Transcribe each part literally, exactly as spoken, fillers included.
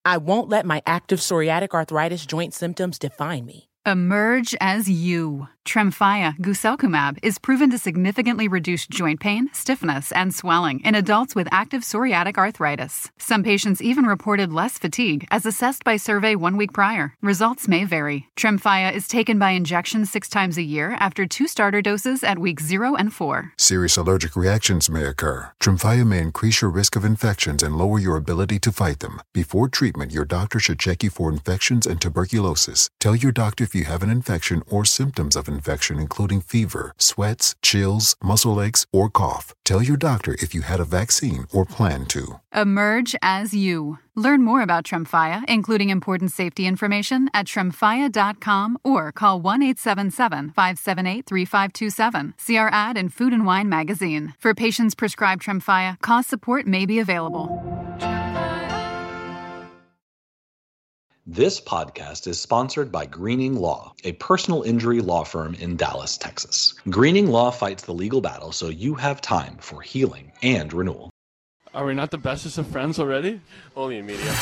I won't let my active psoriatic arthritis joint symptoms define me. Emerge as you. Tremfya guselkumab is proven to significantly reduce joint pain, stiffness, and swelling in adults with active psoriatic arthritis. Some patients even reported less fatigue as assessed by survey one week prior. Results may vary. Tremfya is taken by injection six times a year after two starter doses at weeks zero and four. Serious allergic reactions may occur. Tremfya may increase your risk of infections and lower your ability to fight them. Before treatment, your doctor should check you for infections and tuberculosis. Tell your doctor if you have an infection or symptoms of infection, including fever, sweats, chills, muscle aches, or cough. Tell your doctor if you had a vaccine or plan to. Emerge as you. Learn more about Tremfya, including important safety information, at tremfya dot com or call one eight seven seven, five seven eight, three five two seven. See our ad in Food and Wine magazine. For patients prescribed Tremfya, cost support may be available. This podcast is sponsored by Greening Law, a personal injury law firm in Dallas, Texas. Greening Law fights the legal battle so you have time for healing and renewal. Are we not the bestest of friends already? Only in media.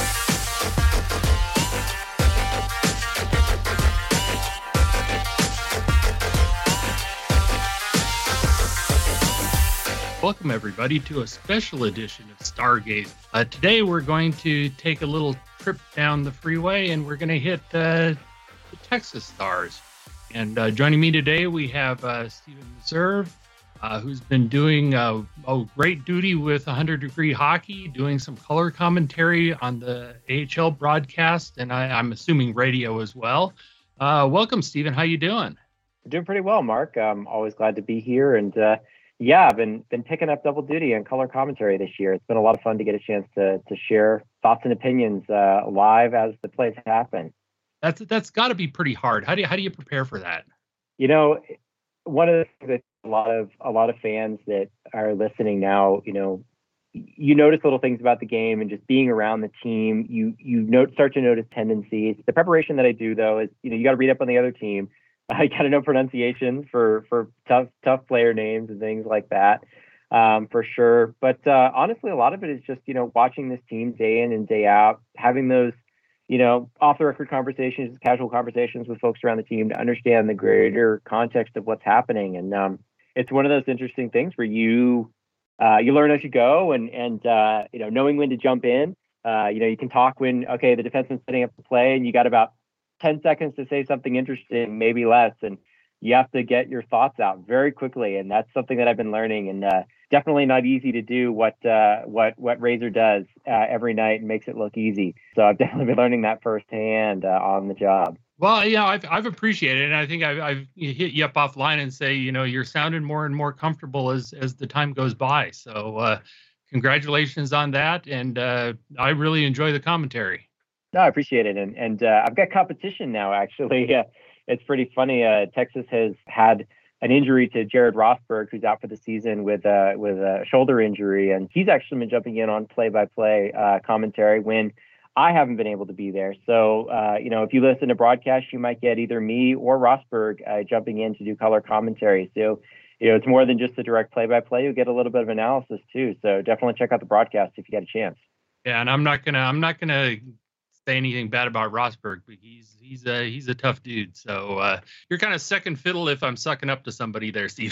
Welcome, everybody, to a special edition of Stargaze. Uh, today, we're going to take a little trip down the freeway, and we're going to hit uh, the Texas Stars. And uh, joining me today, we have uh, Stephen Meserve, uh, who's been doing uh, oh, great duty with one hundred degree Hockey, doing some color commentary on the A H L broadcast, and I, I'm assuming radio as well. Uh, welcome, Stephen. How you doing? Doing pretty well, Mark. I'm always glad to be here, and uh, yeah, I've been been picking up double duty on color commentary this year. It's been a lot of fun to get a chance to to share thoughts and opinions uh, live as the plays happen. That's that's got to be pretty hard. How do you, how do you prepare for that? You know, one of the things that a lot of a lot of fans that are listening now, you know, you notice little things about the game and just being around the team. You you note start to notice tendencies. The preparation that I do though is, you know, you got to read up on the other team. I got to know pronunciation for, for tough, tough player names and things like that, um, for sure. But uh, honestly, a lot of it is just, you know, watching this team day in and day out, having those, you know, off the record conversations, casual conversations with folks around the team to understand the greater context of what's happening. And um, it's one of those interesting things where you, uh, you learn as you go, and, and uh, you know, knowing when to jump in. Uh, you know, you can talk when, okay, the defenseman's setting up the play and you got about ten seconds to say something interesting, maybe less. And you have to get your thoughts out very quickly. And that's something that I've been learning, and uh, definitely not easy to do what, uh, what, what Razor does uh, every night and makes it look easy. So I've definitely been learning that firsthand uh, on the job. Well, yeah, I've, I've appreciated it. And I think I've, I've hit you up offline and say, you know, you're sounding more and more comfortable as, as the time goes by. So uh, congratulations on that. And uh, I really enjoy the commentary. No, I appreciate it. And and uh, I've got competition now, actually. Uh, it's pretty funny. Uh, Texas has had an injury to Jared Rosberg, who's out for the season with, uh, with a shoulder injury. And he's actually been jumping in on play-by-play uh, commentary when I haven't been able to be there. So, uh, you know, if you listen to broadcasts, you might get either me or Rosberg uh, jumping in to do color commentary. So, you know, it's more than just the direct play-by-play. You'll get a little bit of analysis, too. So definitely check out the broadcast if you get a chance. Yeah, and I'm not going to, I'm not going to, say anything bad about Rosberg, but he's he's a he's a tough dude. So uh, you're kind of second fiddle if I'm sucking up to somebody there, Stephen.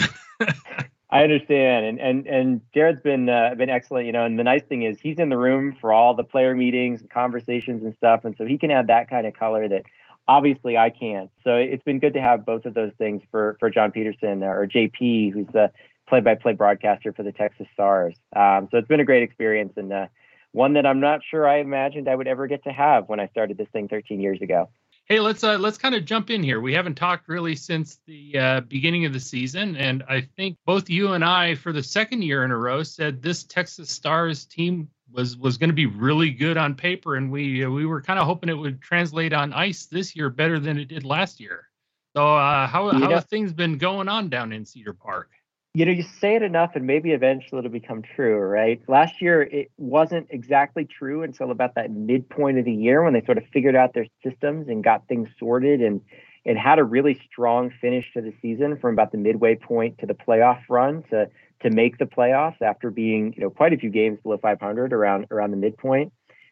I understand, and and and Jared's been uh, been excellent, you know. And the nice thing is he's in the room for all the player meetings and conversations and stuff, and so he can add that kind of color that obviously I can't. So it's been good to have both of those things for for John Peterson or J P, who's the play-by-play broadcaster for the Texas Stars. Um, so it's been a great experience, and uh, one that I'm not sure I imagined I would ever get to have when I started this thing thirteen years ago. Hey, let's uh, let's kind of jump in here. We haven't talked really since the uh, beginning of the season, and I think both you and I, for the second year in a row, said this Texas Stars team was was going to be really good on paper, and we uh, we were kind of hoping it would translate on ice this year better than it did last year. So uh, how how know, have things been going on down in Cedar Park? You know, you say it enough and maybe eventually it'll become true, right? Last year, it wasn't exactly true until about that midpoint of the year when they sort of figured out their systems and got things sorted and, and had a really strong finish to the season from about the midway point to the playoff run to to make the playoffs after being, you know, quite a few games below five hundred around around the midpoint.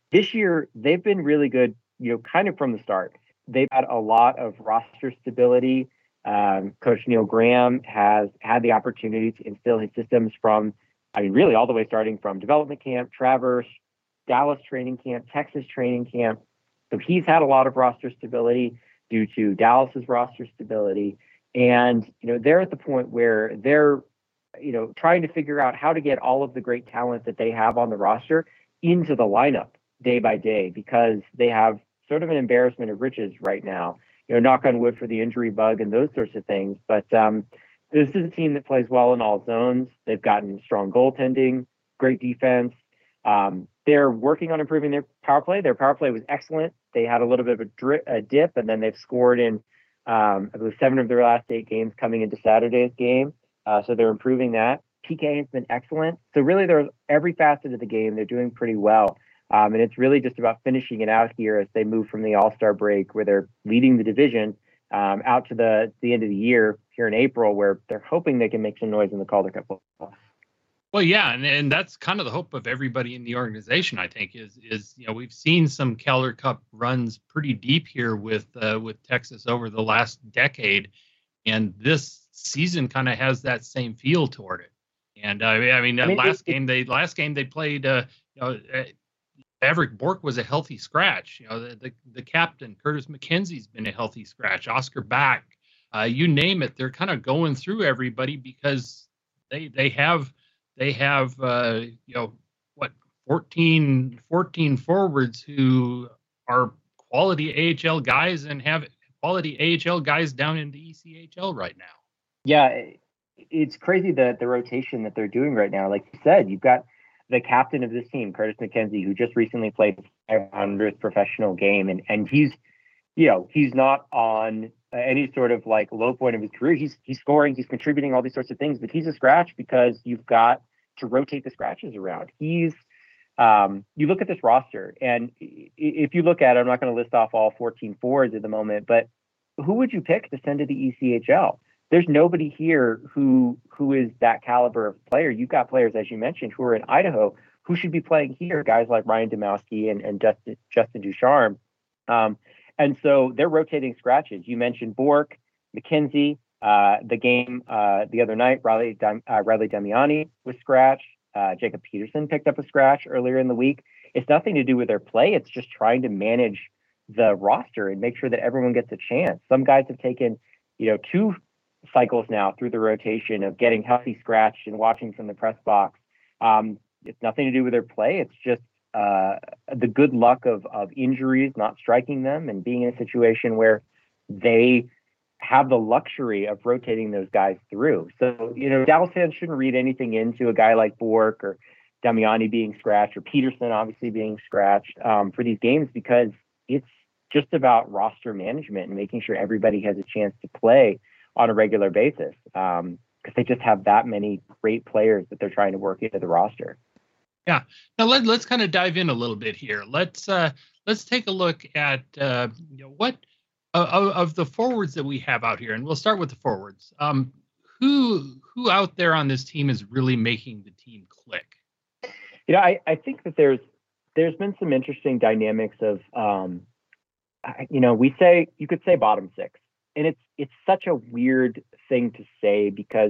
this year, they've been really good, you know, kind of from the start. They've had a lot of roster stability. Um, Coach Neil Graham has had the opportunity to instill his systems from, I mean, really all the way starting from development camp, Traverse, Dallas training camp, Texas training camp. So he's had a lot of roster stability due to Dallas's roster stability. And, you know, they're at the point where they're, you know, trying to figure out how to get all of the great talent that they have on the roster into the lineup day by day, because they have sort of an embarrassment of riches right now. You know, knock on wood for the injury bug and those sorts of things. But um, this is a team that plays well in all zones. They've gotten strong goaltending, great defense. Um, they're working on improving their power play. Their power play was excellent. They had a little bit of a, dri- a dip, and then they've scored in, um, I believe, seven of their last eight games coming into Saturday's game. Uh, so they're improving that. P K has been excellent. So really, there's every facet of the game. They're doing pretty well. Um, and it's really just about finishing it out here as they move from the All-Star break, where they're leading the division, um, out to the, the end of the year here in April, where they're hoping they can make some noise in the Calder Cup playoffs. Well, yeah, and, and that's kind of the hope of everybody in the organization, I think, is, is you know, we've seen some Calder Cup runs pretty deep here with uh, with Texas over the last decade, and this season kind of has that same feel toward it. And uh, I mean, I mean last it, game they last game they played, uh, you know, uh, Maverick Bourque was a healthy scratch. You know, the, the, the captain, Curtis McKenzie's been a healthy scratch. Oscar Back, uh, you name it. They're kind of going through everybody because they they have they have uh, you know what fourteen, fourteen forwards who are quality A H L guys and have quality A H L guys down in the E C H L right now. Yeah, it's crazy the the rotation that they're doing right now. Like you said, you've got the captain of this team, Curtis McKenzie, who just recently played his five hundredth professional game. And, and he's, you know, he's not on any sort of like low point of his career. He's, he's scoring, he's contributing, all these sorts of things, but he's a scratch because you've got to rotate the scratches around. He's, um, you look at this roster, and if you look at it, I'm not going to list off all fourteen fours at the moment, but who would you pick to send to the E C H L? There's nobody here who who is that caliber of player. You've got players, as you mentioned, who are in Idaho who should be playing here, guys like Ryan Domowski and, and Justin, Justin Ducharme. Um, and so they're rotating scratches. You mentioned Bourque, McKenzie, uh, the game uh, the other night, Riley, uh, Riley Damiani was scratched. Uh, Jacob Peterson picked up a scratch earlier in the week. It's nothing to do with their play. It's just trying to manage the roster and make sure that everyone gets a chance. Some guys have taken, you know, two cycles now through the rotation of getting healthy scratched and watching from the press box. Um, it's nothing to do with their play. It's just uh, the good luck of, of injuries not striking them and being in a situation where they have the luxury of rotating those guys through. So, you know, Dallas fans shouldn't read anything into a guy like Bourque or Damiani being scratched or Peterson obviously being scratched um, for these games, because it's just about roster management and making sure everybody has a chance to play on a regular basis, because um, they just have that many great players that they're trying to work into the roster. Yeah. Now let, let's kind of dive in a little bit here. Let's uh, let's take a look at uh, you know, what uh, of the forwards that we have out here, and we'll start with the forwards. Um, who who out there on this team is really making the team click? You know, I, I think that there's there's been some interesting dynamics of, um, you know, we say you could say bottom six. And it's it's such a weird thing to say because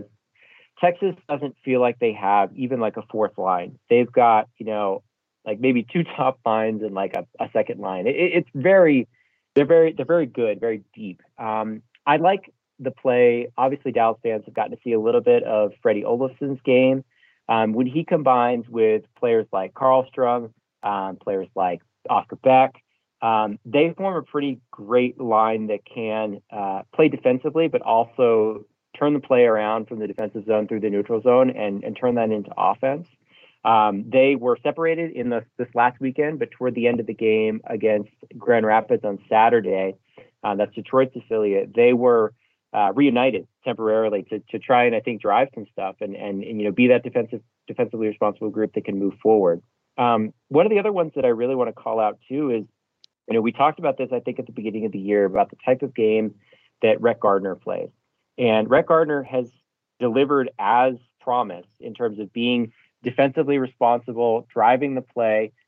Texas doesn't feel like they have even like a fourth line. They've got, you know, like maybe two top lines and like a, a second line. It, it's very, they're very, they're very good, very deep. Um, I like the play. Obviously, Dallas fans have gotten to see a little bit of Freddie Olofsson's game. Um, when he combines with players like Karlstrom, um, players like Oscar Beck, Um, they form a pretty great line that can uh, play defensively, but also turn the play around from the defensive zone through the neutral zone and, and turn that into offense. Um, they were separated in the, this last weekend, but toward the end of the game against Grand Rapids on Saturday, uh, that's Detroit's affiliate, they were uh, reunited temporarily to to try and, I think, drive some stuff and, and, and you know, be that defensive defensively responsible group that can move forward. Um, one of the other ones that I really want to call out, too, is You know, we talked about this, I think, at the beginning of the year about the type of game that Rhett Gardner plays. And Rhett Gardner has delivered as promised in terms of being defensively responsible, driving the play,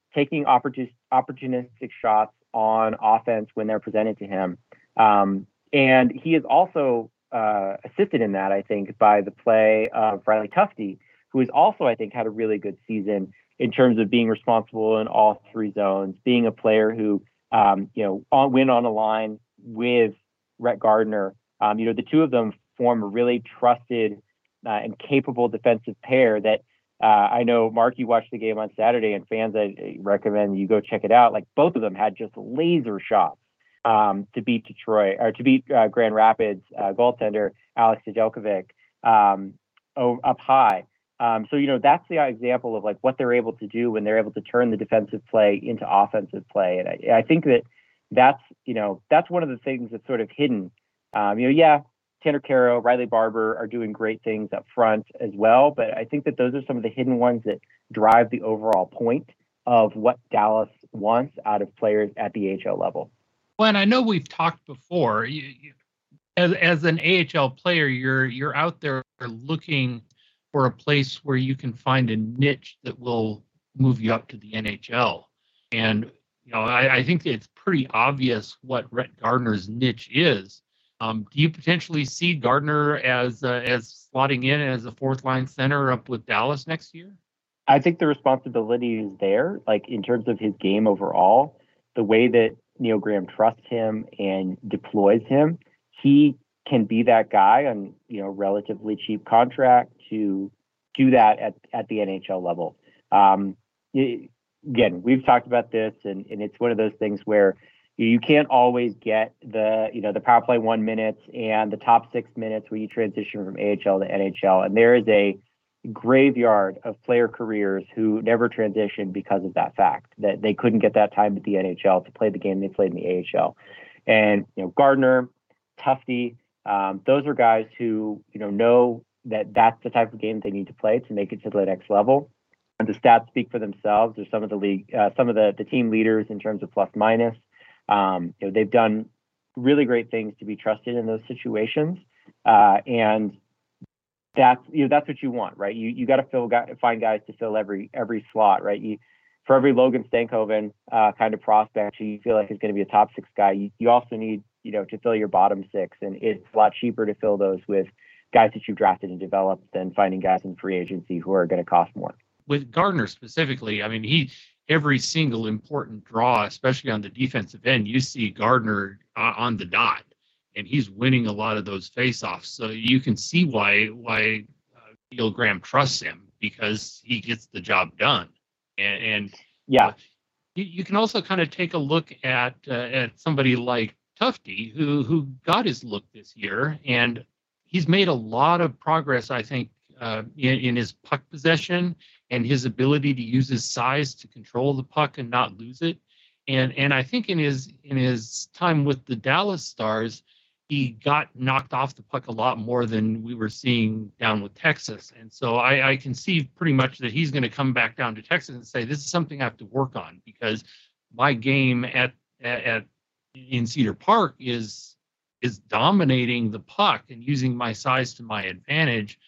taking opportun- opportunistic shots on offense when they're presented to him. Um, and he is also uh, assisted in that, I think, by the play of Riley Tufte, who has also, I think, had a really good season in terms of being responsible in all three zones, being a player who, um, you know, on, went on a line with Rhett Gardner. Um, you know, the two of them form a really trusted uh, and capable defensive pair that uh, I know, Mark, you watched the game on Saturday, and fans, I recommend you go check it out. Like, both of them had just laser shots um, to beat Detroit, or to beat uh, Grand Rapids uh, goaltender Alex Nedeljkovic um, up high. Um, so, you know, that's the example of like what they're able to do when they're able to turn the defensive play into offensive play. And I, I think that that's, you know, that's one of the things that's sort of hidden. Um, you know, yeah, Tanner Kero, Riley Barber are doing great things up front as well. But I think that those are some of the hidden ones that drive the overall point of what Dallas wants out of players at the A H L level. Well, and I know we've talked before, you, you, as, as an A H L player, you're, you're out there looking for a place where you can find a niche that will move you up to the N H L. And, you know, I, I think it's pretty obvious what Rhett Gardner's niche is. Um, do you potentially see Gardner as uh, as slotting in as a fourth line center up with Dallas next year? I think the responsibility is there, like in terms of his game overall, the way that Neil Graham trusts him and deploys him, he can be that guy on, you know, relatively cheap contract to do that at, at the N H L level. Um, it, again, we've talked about this, and, and it's one of those things where you can't always get the, you know, the power play one minutes and the top six minutes where you transition from A H L to N H L. And there is a graveyard of player careers who never transitioned because of that fact, that they couldn't get that time at the N H L to play the game they played in the A H L. And, you know, Gardner, Tufte, um, those are guys who, you know, know that that's the type of game they need to play to make it to the next level. And the stats speak for themselves. There's some of the league, uh, some of the, the team leaders in terms of plus minus. Um, you know, they've done really great things to be trusted in those situations. Uh, and that's, you know, that's what you want, right? You, you got to fill, find guys to fill every, every slot, right? You, for every Logan Stankoven uh, kind of prospect who you feel like is going to be a top six guy, you, you also need, you know, to fill your bottom six. And it's a lot cheaper to fill those with guys that you've drafted and developed than finding guys in free agency who are going to cost more. With Gardner specifically, I mean, he, every single important draw, especially on the defensive end, you see Gardner uh, on the dot, and he's winning a lot of those faceoffs. So you can see why why uh, Neil Graham trusts him, because he gets the job done. And, and yeah, uh, you, you can also kind of take a look at uh, at somebody like Tufte, who who got his look this year, and he's made a lot of progress, I think, uh, in, in his puck possession and his ability to use his size to control the puck and not lose it. And and I think in his in his time with the Dallas Stars, he got knocked off the puck a lot more than we were seeing down with Texas. And so I, I can see pretty much that he's going to come back down to Texas and say, this is something I have to work on, because my game at at, at in Cedar Park is is dominating the puck and using my size to my advantage.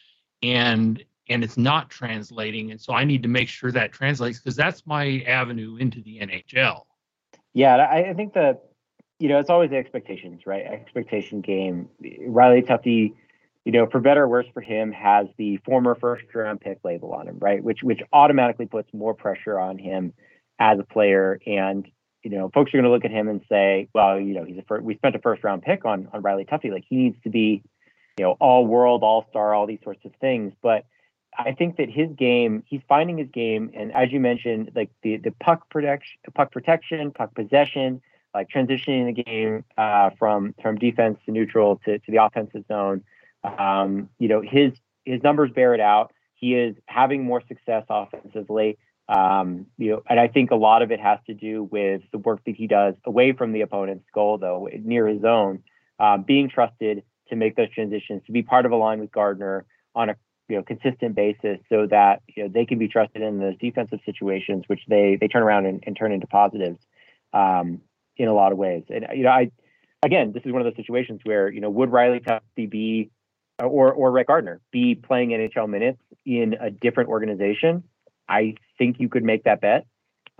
And and it's not translating. And so I need to make sure that translates, because that's my avenue into the N H L. Yeah, I, I think that, you know, it's always the expectations, right? Expectation game. Riley Tufte, you know, for better or worse for him, has the former first round pick label on him, right? Which which automatically puts more pressure on him as a player. And, you know, folks are going to look at him and say, well, you know, he's a first, we spent a first round pick on on Riley Tufte. Like, he needs to be, you know, all world, all star, all these sorts of things. But I think that his game, he's finding his game. And as you mentioned, like the, the puck protection, puck protection, puck possession, like transitioning the game uh, from, from defense to neutral to, to the offensive zone. Um, you know, his, his numbers bear it out. He is having more success offensively. Um, you know, and I think a lot of it has to do with the work that he does away from the opponent's goal, though, near his own, um, being trusted to make those transitions, to be part of a line with Gardner on a, you know, consistent basis, so that, you know, they can be trusted in those defensive situations, which they they turn around and, and turn into positives um, in a lot of ways. And, you know, I again, this is one of those situations where, you know, would Riley Tufte be or or Rhett Gardner be playing N H L minutes in a different organization? I think you could make that bet.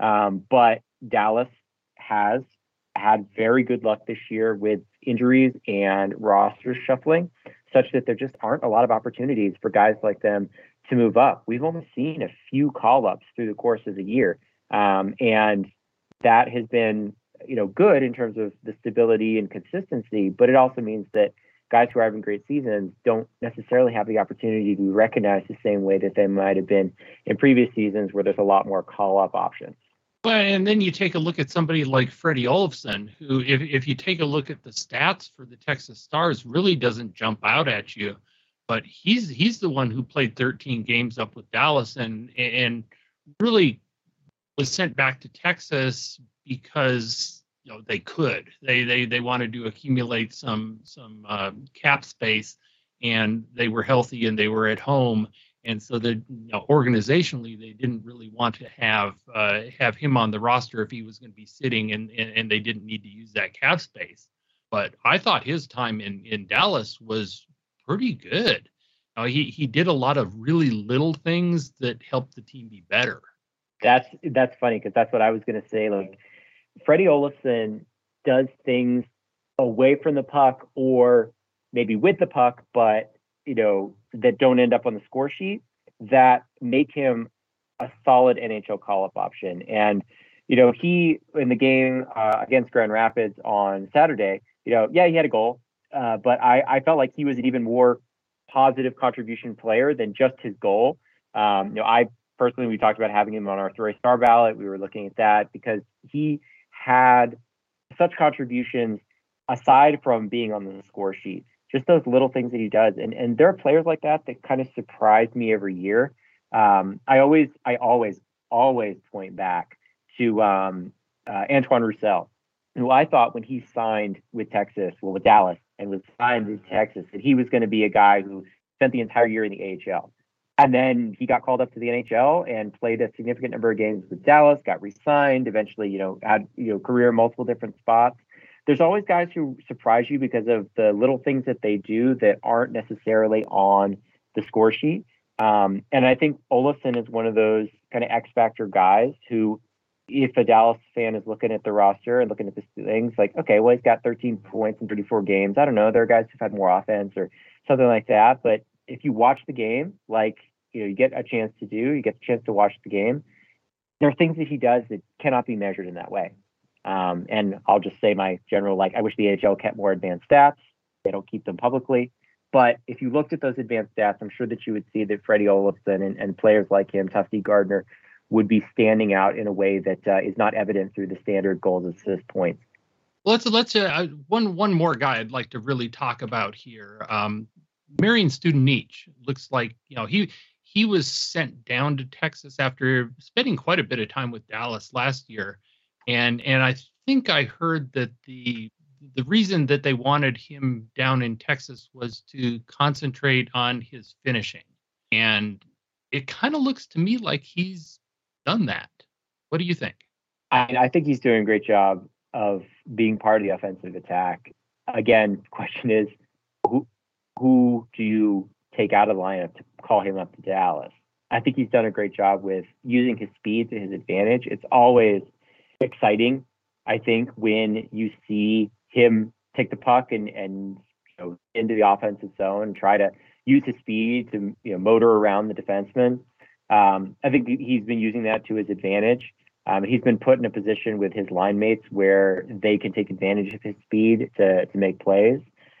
Um, but Dallas has had very good luck this year with injuries and roster shuffling, such that there just aren't a lot of opportunities for guys like them to move up. We've only seen a few call-ups through the course of the year, um, and that has been, you know, good in terms of the stability and consistency. But it also means that guys who are having great seasons don't necessarily have the opportunity to be recognized the same way that they might have been in previous seasons, where there's a lot more call-up options. Well, and then you take a look at somebody like Freddie Olofsson, who, if, if you take a look at the stats for the Texas Stars, really doesn't jump out at you. But he's he's the one who played thirteen games up with Dallas and and really was sent back to Texas because, you know, they could. They they they wanted to accumulate some some uh, cap space, and they were healthy and they were at home. And so that, you know, organizationally, they didn't really want to have uh, have him on the roster if he was going to be sitting, and, and and they didn't need to use that cap space. But I thought his time in, in Dallas was pretty good. Uh, he he did a lot of really little things that helped the team be better. That's that's funny, because that's what I was going to say. Like, Freddie Olofsson does things away from the puck, or maybe with the puck, but you know, that don't end up on the score sheet, that make him a solid N H L call-up option. And, you know, he, in the game uh, against Grand Rapids on Saturday, you know, yeah, he had a goal, uh, but I, I felt like he was an even more positive contribution player than just his goal. Um, you know, I personally, we talked about having him on our three star ballot. We were looking at that because he had such contributions aside from being on the score sheet. Just those little things that he does. And and there are players like that that kind of surprise me every year. Um, I always, I always, always point back to um, uh, Antoine Roussel, who I thought when he signed with Texas, well, with Dallas, and was signed with Texas, that he was going to be a guy who spent the entire year in the A H L. And then he got called up to the N H L and played a significant number of games with Dallas, got re-signed, eventually, you know, had, you know, career in multiple different spots. There's always guys who surprise you because of the little things that they do that aren't necessarily on the score sheet. Um, and I think Olofsson is one of those kind of X factor guys who, if a Dallas fan is looking at the roster and looking at the things like, okay, well, he's got thirteen points in thirty-four games. I don't know. There are guys who've had more offense or something like that. But if you watch the game, like, you know, you get a chance to do, you get the chance to watch the game, there are things that he does that cannot be measured in that way. Um, and I'll just say my general, like, I wish the A H L kept more advanced stats. They don't keep them publicly. But if you looked at those advanced stats, I'm sure that you would see that Freddie Olofsson and, and players like him, Tufty Gardner, would be standing out in a way that uh, is not evident through the standard goals, assist, points. Well, let's let's uh, one one more guy I'd like to really talk about here. Um, Marian Studenic looks like, you know, he he was sent down to Texas after spending quite a bit of time with Dallas last year. And and I think I heard that the the reason that they wanted him down in Texas was to concentrate on his finishing. And it kind of looks to me like he's done that. What do you think? I, I think he's doing a great job of being part of the offensive attack. Again, the question is, who who do you take out of the lineup to call him up to Dallas? I think he's done a great job with using his speed to his advantage. It's always exciting, I think, when you see him take the puck and and you know, into the offensive zone and try to use his speed to, you know, motor around the defenseman. Um, I think he's been using that to his advantage. Um, he's been put in a position with his line mates where they can take advantage of his speed to to make plays.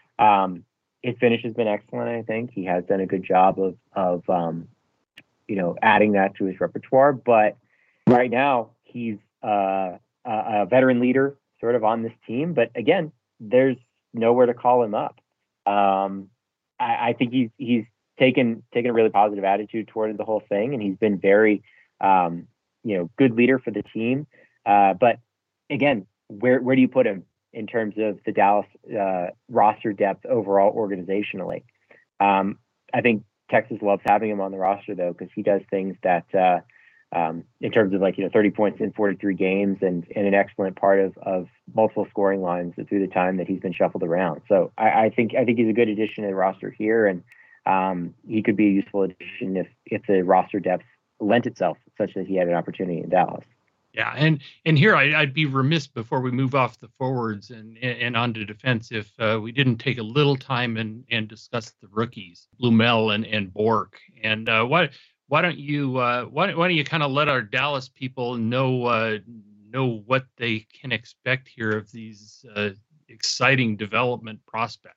Um, his finish has been excellent. I think he has done a good job of of um, you know, adding that to his repertoire. But right now he's Uh, a veteran leader sort of on this team, but again, there's nowhere to call him up. Um, I, I think he's he's taken taken a really positive attitude toward the whole thing, and he's been very, um, you know, good leader for the team. Uh, but again, where where do you put him in terms of the Dallas uh, roster depth overall organizationally? Um, I think Texas loves having him on the roster though, because he does things that. Uh, Um, in terms of, like, you know, thirty points in forty-three games and, and an excellent part of, of multiple scoring lines through the time that he's been shuffled around. So I, I think I think he's a good addition to the roster here, and um, he could be a useful addition if if the roster depth lent itself such that he had an opportunity in Dallas. Yeah, and and here I, I'd be remiss before we move off the forwards and and onto defense if uh, we didn't take a little time and and discuss the rookies, Blumel and and Bork. And uh, why why don't you uh, why why don't you kind of let our Dallas people know uh, know what they can expect here of these uh, exciting development prospects?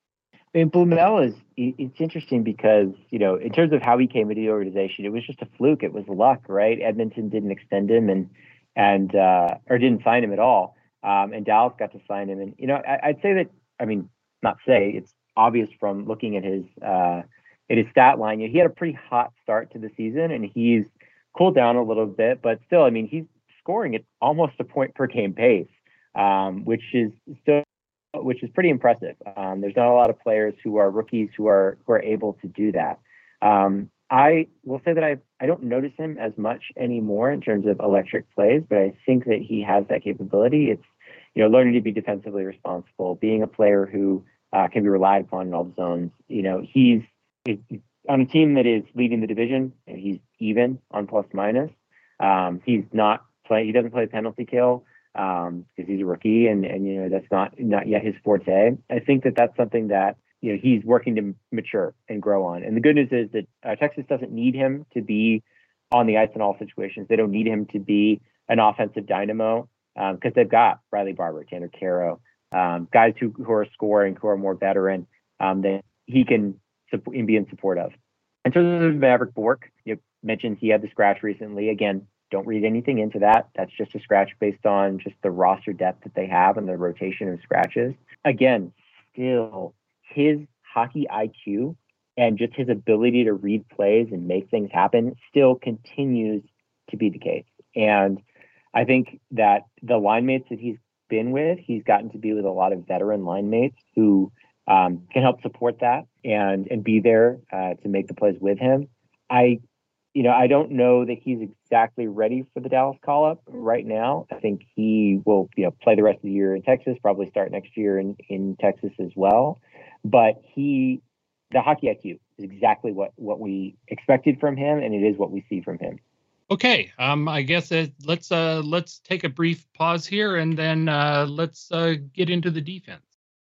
I mean, Blumel is, it's interesting because, you know, in terms of how he came into the organization, it was just a fluke. It was luck, right? Edmonton didn't extend him and, and, uh, or didn't sign him at all. Um, and Dallas got to sign him. And, you know, I, I'd say that, I mean, not say, it's obvious from looking at his, uh, at his stat line. You know, he had a pretty hot start to the season and he's cooled down a little bit, but still, I mean, he's scoring at almost a point per game pace, um, which is still, which is pretty impressive. Um, there's not a lot of players who are rookies who are who are able to do that. Um, I will say that I I don't notice him as much anymore in terms of electric plays, but I think that he has that capability. It's, you know, learning to be defensively responsible, being a player who uh, can be relied upon in all the zones. You know, he's, he's on a team that is leading the division, and he's even on plus minus. Um, he's not play. He doesn't play penalty kill. Um, because he's a rookie and, and, you know, that's not, not yet his forte. I think that that's something that, you know, he's working to mature and grow on. And the good news is that uh, Texas doesn't need him to be on the ice in all situations. They don't need him to be an offensive dynamo because um, they've got Riley Barber, Tanner Caro, um, guys who, who are scoring, who are more veteran um, that he can support and be in support of. In terms of Maverick Bork, you mentioned he had the scratch recently. Again, don't read anything into that. That's just a scratch based on just the roster depth that they have and the rotation of scratches. Again, still his hockey I Q and just his ability to read plays and make things happen still continues to be the case. And I think that the line mates that he's been with, he's gotten to be with a lot of veteran line mates who um, can help support that and, and be there uh, to make the plays with him. I You know, I don't know that he's exactly ready for the Dallas call-up right now. I think he will, you know, play the rest of the year in Texas, probably start next year in, in Texas as well. But he, the hockey I Q is exactly what, what we expected from him, and it is what we see from him. Okay, um, I guess uh, let's uh, let's take a brief pause here, and then uh, let's uh, get into the defense.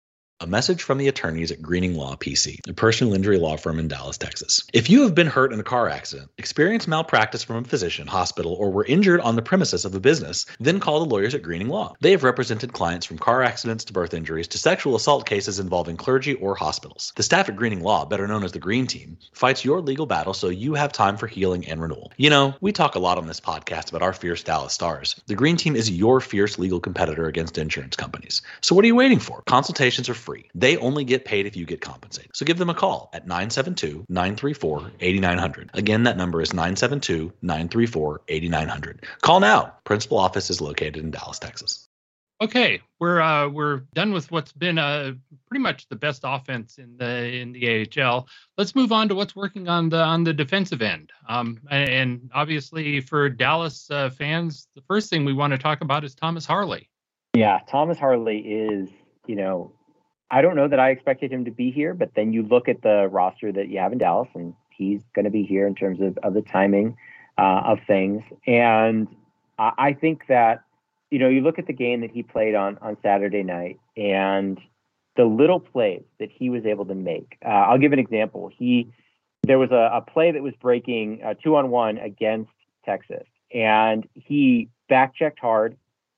A message from the attorneys at Greening Law P C, a personal injury law firm in Dallas, Texas. If you have been hurt in a car accident, experienced malpractice from a physician, hospital, or were injured on the premises of a business, then call the lawyers at Greening Law. They have represented clients from car accidents to birth injuries to sexual assault cases involving clergy or hospitals. The staff at Greening Law, better known as the Green Team, fights your legal battle so you have time for healing and renewal. You know, we talk a lot on this podcast about our fierce Dallas Stars. The Green Team is your fierce legal competitor against insurance companies. So what are you waiting for? Consultations are free. They only get paid if you get compensated. So give them a call at nine seven two, nine three four, eight nine zero zero. Again, that number is nine seven two, nine three four, eight nine zero zero. Call now. Principal office is located in Dallas, Texas. Okay, we're uh, we're done with what's been uh, pretty much the best offense in the in the A H L. Let's move on to what's working on the on the defensive end. Um, and obviously for Dallas uh, fans, the first thing we want to talk about is Thomas Harley. Yeah, Thomas Harley is, you know, I don't know that I expected him to be here, but then you look at the roster that you have in Dallas, and he's going to be here in terms of, of the timing uh, of things. And I, I think that, you know, you look at the game that he played on, on Saturday night and the little plays that he was able to make. Uh, I'll give an example. He, there was a, a play that was breaking uh, two on one against Texas, and he back checked hard,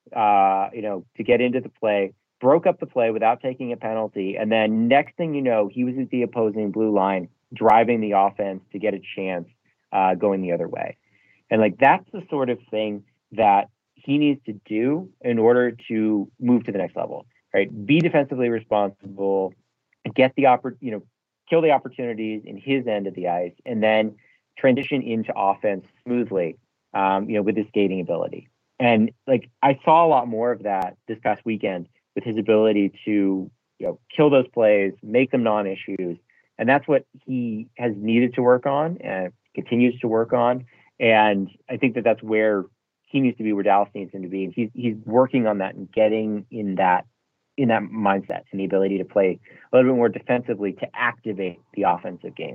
uh, you know, to get into the play, broke up the play without taking a penalty. And then next thing you know, he was at the opposing blue line, driving the offense to get a chance uh, going the other way. And like, that's the sort of thing that he needs to do in order to move to the next level, right? Be defensively responsible, get the oppor- you know, kill the opportunities in his end of the ice, and then transition into offense smoothly, um, you know, with his skating ability. And like, I saw a lot more of that this past weekend with his ability to, you know, kill those plays, make them non-issues. And that's what he has needed to work on and continues to work on. And I think that that's where he needs to be, where Dallas needs him to be. And he's, he's working on that and getting in that, in that mindset and the ability to play a little bit more defensively to activate the offensive game.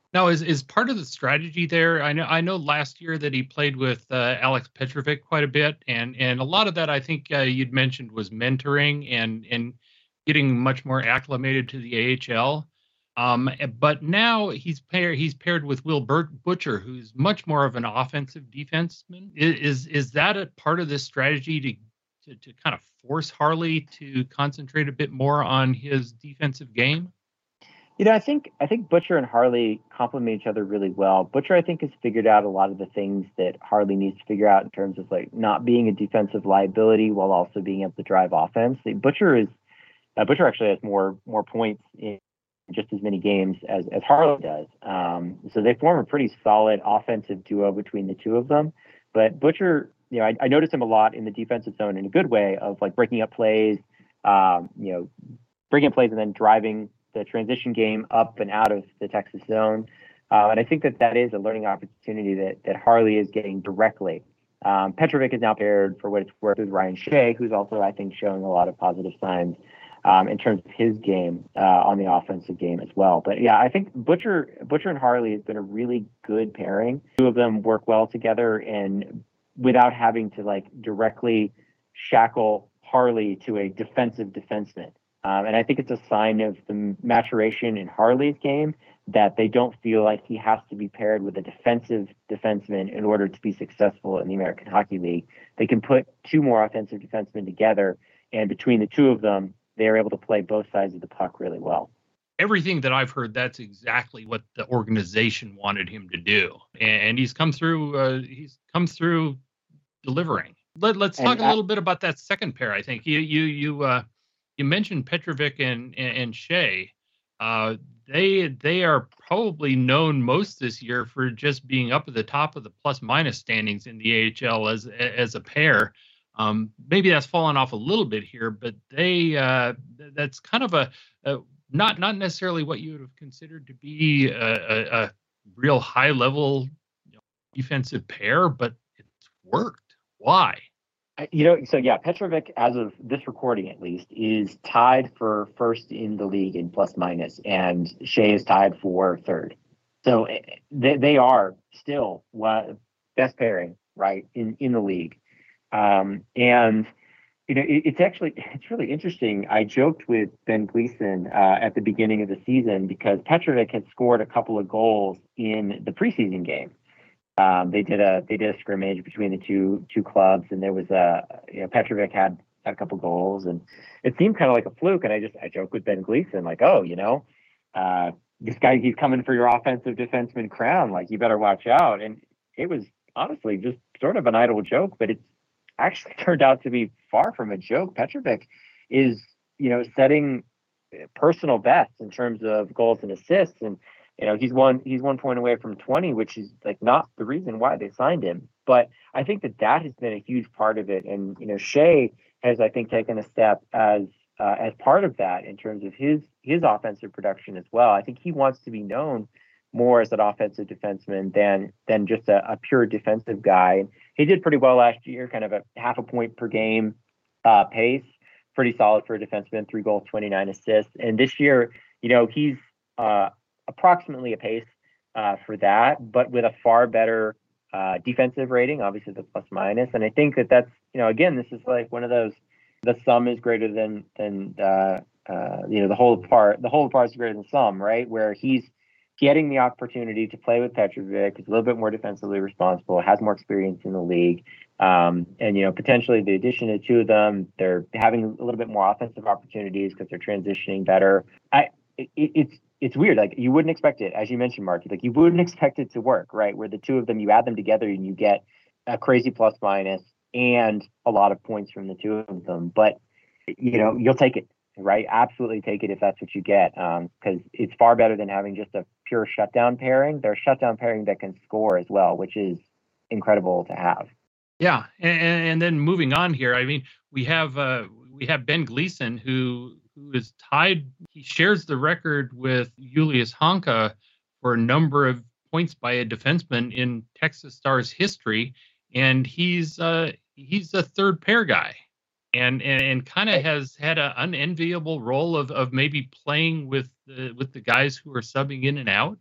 Now, is is part of the strategy there? I know I know last year that he played with uh, Alex Petrovic quite a bit, and and a lot of that I think uh, you'd mentioned was mentoring and and getting much more acclimated to the A H L. Um, but now he's paired he's paired with Will Bur- Butcher, who's much more of an offensive defenseman. Is is, is that a part of this strategy to, to to kind of force Harley to concentrate a bit more on his defensive game? You know, I think I think Butcher and Harley complement each other really well. Butcher, I think, has figured out a lot of the things that Harley needs to figure out in terms of like not being a defensive liability while also being able to drive offense. Butcher is uh, Butcher actually has more more points in just as many games as as Harley does. Um, so they form a pretty solid offensive duo between the two of them. But Butcher, you know, I, I noticed him a lot in the defensive zone in a good way of like breaking up plays, um, you know, breaking up plays and then driving the transition game up and out of the Texas zone. Uh, and I think that that is a learning opportunity that that Harley is getting directly. Um, Petrovic is now paired for what it's worth with Ryan Shea, who's also, I think, showing a lot of positive signs um, in terms of his game uh, on the offensive game as well. But yeah, I think Butcher, Butcher and Harley has been a really good pairing. Two of them work well together and without having to like directly shackle Harley to a defensive defenseman. Um, and I think it's a sign of the maturation in Harley's game that they don't feel like he has to be paired with a defensive defenseman in order to be successful in the American Hockey League. They can put two more offensive defensemen together, and between the two of them, they're able to play both sides of the puck really well. Everything that I've heard, that's exactly what the organization wanted him to do, and he's come through. Uh, he's come through delivering. Let, let's talk and, a little uh, bit about that second pair. I think you you you. Uh, You mentioned Petrovic and and, and Shea. Uh, they they are probably known most this year for just being up at the top of the plus minus standings in the A H L as as a pair. Um, maybe that's fallen off a little bit here, but they uh, that's kind of a, a not not necessarily what you would have considered to be a, a, a real high level, you know, defensive pair, but it's worked. Why? You know, so yeah, Petrovic, as of this recording at least, is tied for first in the league in plus minus, and Shea is tied for third. So they, they are still one, best pairing, right, in, in the league. Um, and, you know, it, it's actually, it's really interesting. I joked with Ben Gleason uh, at the beginning of the season because Petrovic had scored a couple of goals in the preseason game. Um, they did a they did a scrimmage between the two two clubs, and there was a you know Petrovic had, had a couple goals, and it seemed kind of like a fluke. And I just I joked with Ben Gleason like, oh, you know, uh, this guy he's coming for your offensive defenseman crown, like you better watch out. And it was honestly just sort of an idle joke, but it's actually turned out to be far from a joke. Petrovic is you know setting personal bests in terms of goals and assists, and You know, he's one he's one point away from twenty, which is like not the reason why they signed him. But I think that that has been a huge part of it. And, you know, Shea has, I think, taken a step as uh, as part of that in terms of his his offensive production as well. I think he wants to be known more as an offensive defenseman than than just a, a pure defensive guy. And he did pretty well last year, kind of a half a point per game uh, pace. Pretty solid for a defenseman, three goals, twenty-nine assists. And this year, you know, he's uh, approximately a pace uh, for that, but with a far better uh, defensive rating, obviously the plus minus. And I think that that's, you know, again, this is like one of those, the sum is greater than, than uh, uh, you know, the whole part, the whole part is greater than sum, right? Where he's getting the opportunity to play with Petrovic, who's a little bit more defensively responsible, has more experience in the league. Um, and, you know, potentially the addition of two of them, they're having a little bit more offensive opportunities because they're transitioning better. I, it, it's, It's weird. Like you wouldn't expect it, as you mentioned, Mark. Like you wouldn't expect it to work, right? Where the two of them, you add them together and you get a crazy plus minus and a lot of points from the two of them. But you know, you'll take it, right? Absolutely take it if that's what you get, because um, it's far better than having just a pure shutdown pairing. They're a shutdown pairing that can score as well, which is incredible to have. Yeah, and, and then moving on here, I mean, we have uh, we have Ben Gleason who. who is tied, he shares the record with Julius Honka for a number of points by a defenseman in Texas Stars history, and he's uh, he's a third pair guy, and and, and kind of has had an unenviable role of of maybe playing with the with the guys who are subbing in and out.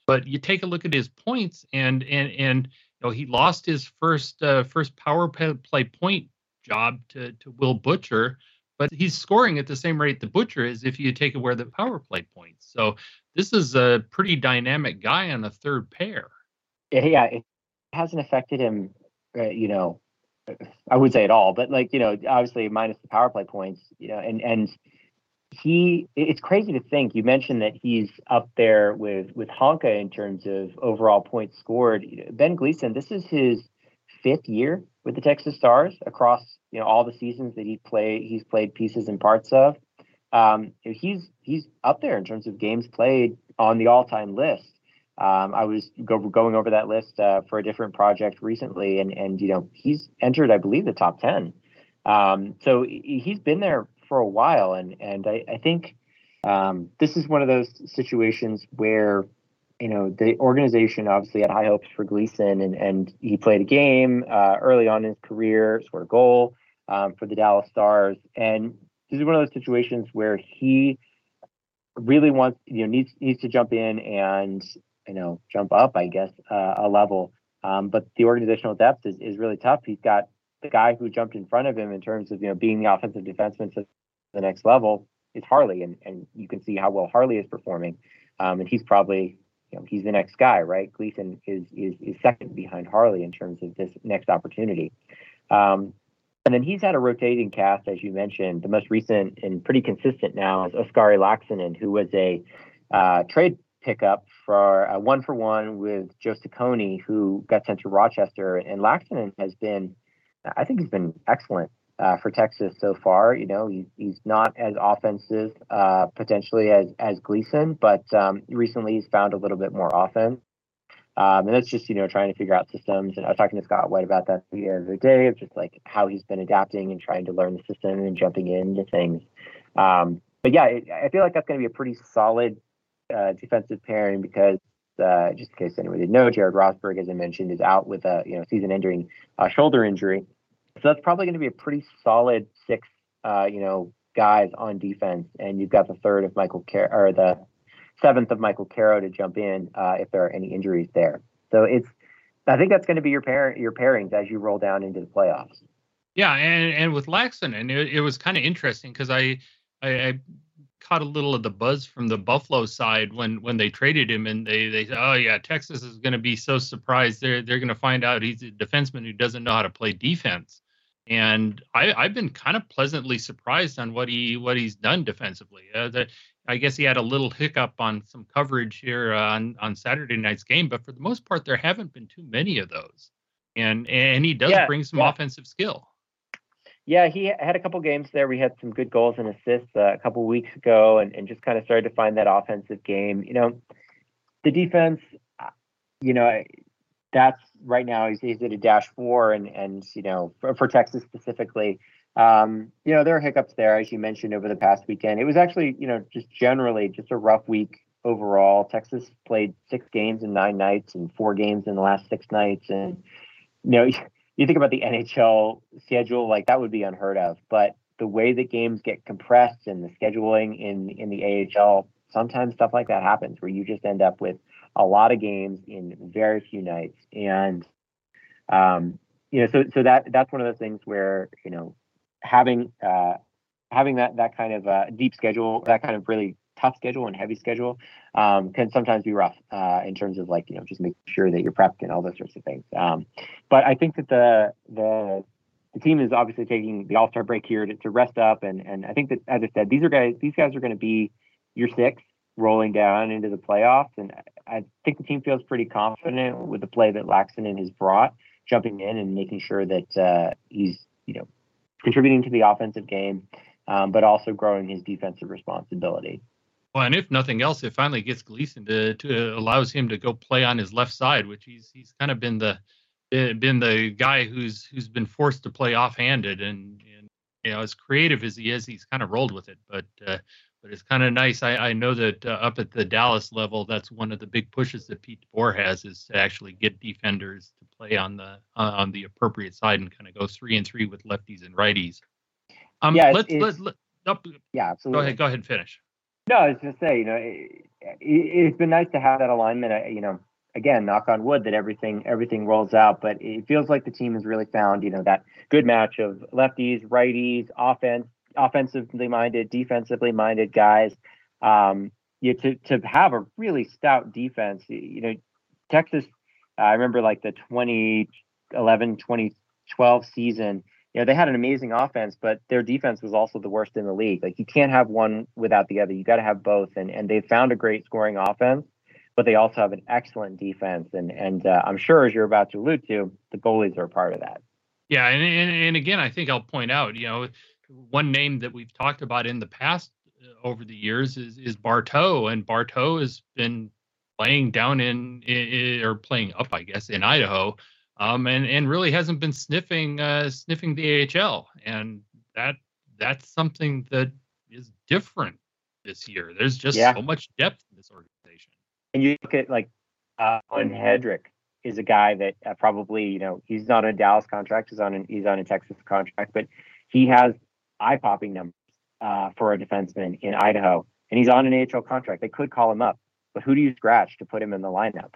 But you take a look at his points, and and and you know he lost his first uh, first power play point job to to Will Butcher, but he's scoring at the same rate the Butcher is if you take away the power play points. So this is a pretty dynamic guy on a third pair. Yeah, it hasn't affected him, uh, you know, I would say at all, but like, you know, obviously minus the power play points, you know, and, and he, it's crazy to think, you mentioned that he's up there with, with Honka in terms of overall points scored. Ben Gleason, this is his fifth year with the Texas Stars across, you know, all the seasons that he played, he's played pieces and parts of. Um, he's, he's up there in terms of games played on the all-time list. Um, I was go, going over that list uh, for a different project recently, and and you know he's entered, I believe, the top ten. Um, so he's been there for a while, and and I, I think um, this is one of those situations where you know the organization obviously had high hopes for Gleason, and and he played a game uh, early on in his career, scored a goal um, for the Dallas Stars, and this is one of those situations where he really wants you know needs needs to jump in and. you know, jump up, I guess, uh, a level. Um, but the organizational depth is, is really tough. He's got the guy who jumped in front of him in terms of, you know, being the offensive defenseman to the next level is Harley. And, and you can see how well Harley is performing. Um, and he's probably, you know, he's the next guy, right? Gleason is, is, is second behind Harley in terms of this next opportunity. Um, and then he's had a rotating cast, as you mentioned. The most recent and pretty consistent now is Oskari Laaksonen, who was a uh, trade pickup for a one for one with Joe Ciccone, who got sent to Rochester. And Laaksonen has been, I think he's been excellent uh, for Texas so far. You know, he, he's not as offensive uh, potentially as, as Gleason, but um, recently he's found a little bit more offense. Um, and that's just, you know, trying to figure out systems. And I was talking to Scott White about that the other day, of just like how he's been adapting and trying to learn the system and jumping into things. Um, but yeah, it, I feel like that's going to be a pretty solid Uh, defensive pairing because uh, just in case anyone didn't know, Jared Rosberg, as I mentioned, is out with a you know season-ending uh, shoulder injury. So that's probably going to be a pretty solid six uh, you know guys on defense, and you've got the third of Michael Car- or the seventh of Michael Caro to jump in uh, if there are any injuries there. So it's I think that's going to be your pair your pairings as you roll down into the playoffs. Yeah, and and with Laaksonen, it, it was kind of interesting because I I. I caught a little of the buzz from the Buffalo side when when they traded him, and they they said, oh yeah, Texas is going to be so surprised. They're they're going to find out he's a defenseman who doesn't know how to play defense. And I, I've been kind of pleasantly surprised on what he what he's done defensively. Uh, the, I guess he had a little hiccup on some coverage here uh, on on Saturday night's game, but for the most part, there haven't been too many of those. And and he does yeah, bring some yeah. offensive skill. Yeah, he had a couple games there. We had some good goals and assists uh, a couple weeks ago, and, and just kind of started to find that offensive game. You know, the defense, you know, that's right now he's, he's at a dash four, and and you know for, for Texas specifically, um, you know there are hiccups there as you mentioned over the past weekend. It was actually you know just generally just a rough week overall. Texas played six games in nine nights and four games in the last six nights, and you know. You think about the N H L schedule, like that would be unheard of. But the way that games get compressed and the scheduling in, in the A H L, sometimes stuff like that happens where you just end up with a lot of games in very few nights. And, um, you know, so so that that's one of those things where, you know, having uh, having that, that kind of uh, deep schedule, that kind of really tough schedule and heavy schedule um, can sometimes be rough uh, in terms of like, you know, just making sure that you're prepped and all those sorts of things. Um, but I think that the, the, the team is obviously taking the All-Star break here to, to rest up. And, and I think that, as I said, these are guys, these guys are going to be your six rolling down into the playoffs. And I think the team feels pretty confident with the play that Laaksonen has brought, jumping in and making sure that uh, he's, you know, contributing to the offensive game, um, but also growing his defensive responsibility. Well, and if nothing else, it finally gets Gleason to, to allows him to go play on his left side, which he's he's kind of been the been the guy who's who's been forced to play offhanded, and, and you know as creative as he is, he's kind of rolled with it. But uh, but it's kind of nice. I, I know that uh, up at the Dallas level, that's one of the big pushes that Pete DeBoer has is to actually get defenders to play on the uh, on the appropriate side and kind of go three and three with lefties and righties. Um, yeah, let's it's, let, let, let, yeah, absolutely. Go ahead, go ahead, and finish. No, I was going to say, you know, it's been nice to have that alignment. I, you know, again, knock on wood that everything everything rolls out, but it feels like the team has really found, you know, that good match of lefties, righties, offense, offensively minded, defensively minded guys. Um, you to to have a really stout defense. You know, Texas. Uh, I remember like the twenty eleven, twenty twelve season. You know, they had an amazing offense, but their defense was also the worst in the league. Like, you can't have one without the other. You got to have both. And and they've found a great scoring offense, but they also have an excellent defense. And and uh, I'm sure, as you're about to allude to, the goalies are a part of that. Yeah, and, and and again, I think I'll point out, you know, one name that we've talked about in the past over the years is is Bartow, and Bartow has been playing down in, in or playing up, I guess, in Idaho. Um, and, and really hasn't been sniffing uh, sniffing the A H L, and that that's something that is different this year. There's just yeah. so much depth in this organization. And you look at like uh, Owen Hedrick is a guy that uh, probably, you know, he's not on a Dallas contract, he's on an, he's on a Texas contract, but he has eye-popping numbers uh, for a defenseman in Idaho, and he's on an A H L contract. They could call him up, but who do you scratch to put him in the lineup?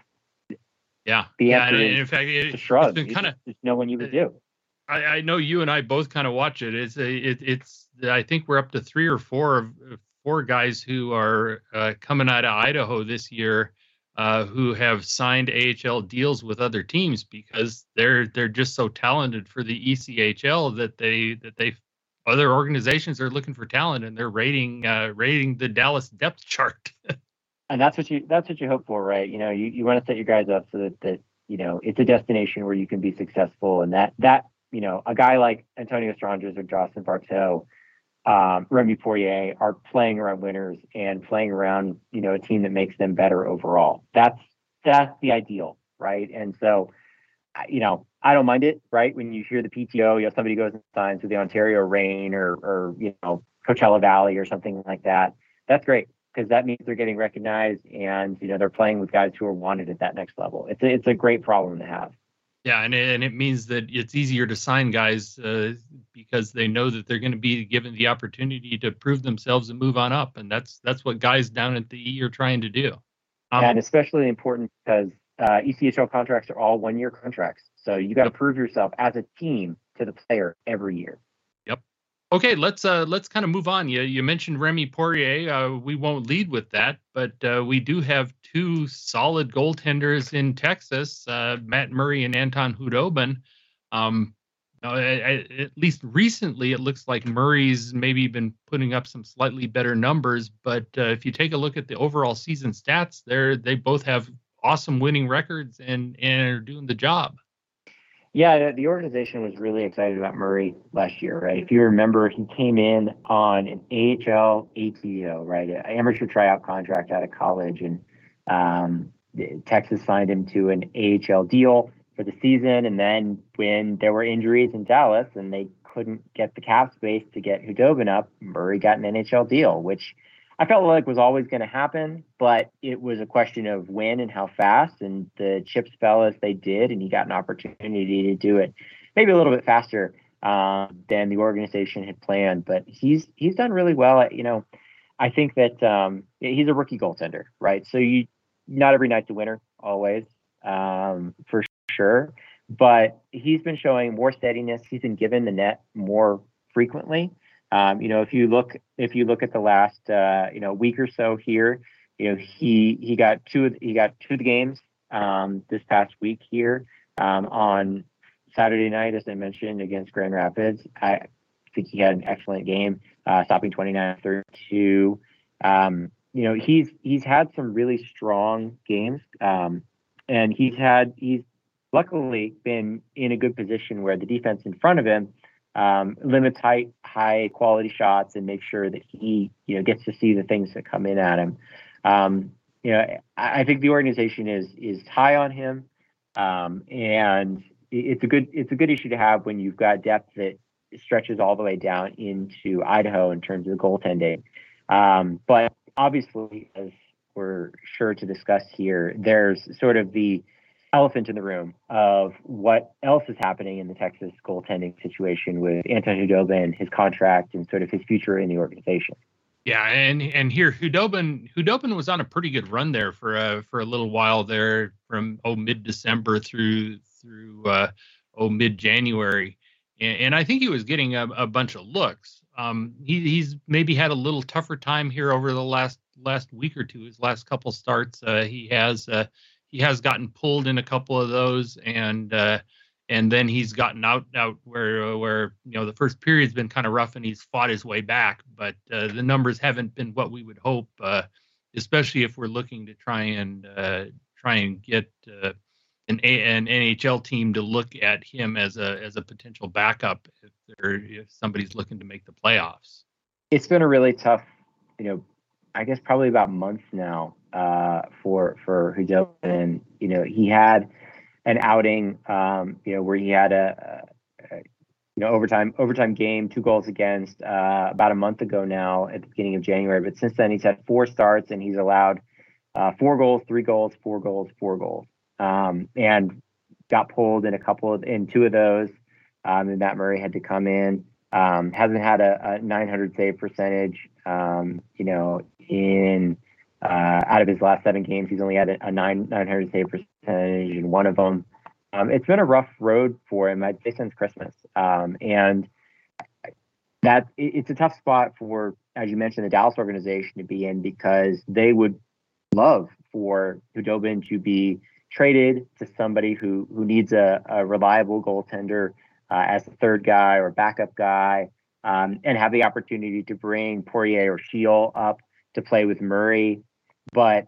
Yeah, the yeah. answer And is in fact, it, a shrug. It's been kind of there's no one you would do. I, I know you and I both kind of watch it. It's a, it, it's. I think we're up to three or four of four guys who are uh, coming out of Idaho this year, uh, who have signed A H L deals with other teams because they're they're just so talented for the E C H L that they that they other organizations are looking for talent, and they're rating uh, rating the Dallas depth chart. And that's what you that's what you hope for, right? You know, you, you want to set your guys up so that, that, you know, it's a destination where you can be successful. And that, that you know, a guy like Antonio Stranges or Jocelyn Bartow, um, Remy Poirier are playing around winners and playing around, you know, a team that makes them better overall. That's that's the ideal, right? And so, you know, I don't mind it, right? When you hear the P T O, you know, somebody goes and signs with the Ontario Reign or, or you know, Coachella Valley or something like that. That's great, because that means they're getting recognized and, you know, they're playing with guys who are wanted at that next level. It's a, it's a great problem to have. Yeah, and it, and it means that it's easier to sign guys uh, because they know that they're going to be given the opportunity to prove themselves and move on up, and that's that's what guys down at the E are trying to do. Um, and especially important because uh, E C H L contracts are all one-year contracts, so you got to prove yourself as a team to the player every year. Yep. Okay, let's uh, let's kind of move on. You you mentioned Remy Poirier. Uh, we won't lead with that, but uh, we do have two solid goaltenders in Texas, uh, Matt Murray and Anton Khudobin. Um, uh, at, at least recently, it looks like Murray's maybe been putting up some slightly better numbers. But uh, if you take a look at the overall season stats, they they both have awesome winning records and and are doing the job. Yeah, the organization was really excited about Murray last year, right? If you remember, he came in on an A H L A T O, right? An amateur tryout contract out of college. And um, Texas signed him to an A H L deal for the season. And then when there were injuries in Dallas and they couldn't get the cap space to get Khudobin up, Murray got an N H L deal, which I felt like was always going to happen, but it was a question of when and how fast, and the chips fell as they did, and he got an opportunity to do it maybe a little bit faster uh, than the organization had planned. But he's he's done really well. At, you know, I think that um, he's a rookie goaltender, right? So you not every night's a winner, always, um, for sure. But he's been showing more steadiness. He's been given the net more frequently. Um, you know, if you look, if you look at the last, uh, you know, week or so here, you know, he he got two, of, he got two of the games um, this past week here um, on Saturday night, as I mentioned, against Grand Rapids. I think he had an excellent game, uh, stopping twenty-nine thirty-two. Um, you know, he's he's had some really strong games, um, and he's had he's luckily been in a good position where the defense in front of him Um, limits high high quality shots and make sure that he, you know, gets to see the things that come in at him. Um, you know, I, I think the organization is is high on him, um, and it's a good it's a good issue to have when you've got depth that stretches all the way down into Idaho in terms of goaltending. Um, but obviously, as we're sure to discuss here, there's sort of the elephant in the room of what else is happening in the Texas goaltending situation with Anton Khudobin, his contract, and sort of his future in the organization. Yeah, and and here Khudobin Khudobin was on a pretty good run there for uh, for a little while there from oh mid December through through uh, oh mid January, and, and I think he was getting a, a bunch of looks. Um, he, he's maybe had a little tougher time here over the last last week or two. His last couple starts, uh, he has uh, he has gotten pulled in a couple of those, and uh, and then he's gotten out out where where you know the first period's been kind of rough, and he's fought his way back. But uh, the numbers haven't been what we would hope, uh, especially if we're looking to try and uh, try and get uh, an a, an N H L team to look at him as a as a potential backup if they're if somebody's looking to make the playoffs. It's been a really tough, you know, I guess probably about months now uh, for for Khudobin. And you know, he had an outing, um, you know, where he had a, a, a you know overtime overtime game, two goals against uh, about a month ago now at the beginning of January. But since then, he's had four starts and he's allowed uh, four goals, three goals, four goals, four goals, um, and got pulled in a couple of in two of those. Um, and Matt Murray had to come in. Um, hasn't had a, a nine hundred save percentage. Um, you know, in Uh, out of his last seven games, he's only had a, a nine nine hundred save percentage in one of them. Um, it's been a rough road for him, I'd say, since Christmas. Um, and that it, it's a tough spot for, as you mentioned, the Dallas organization to be in, because they would love for Khudobin to be traded to somebody who who needs a, a reliable goaltender uh, as a third guy or backup guy, um, and have the opportunity to bring Poirier or Shield up to play with Murray. But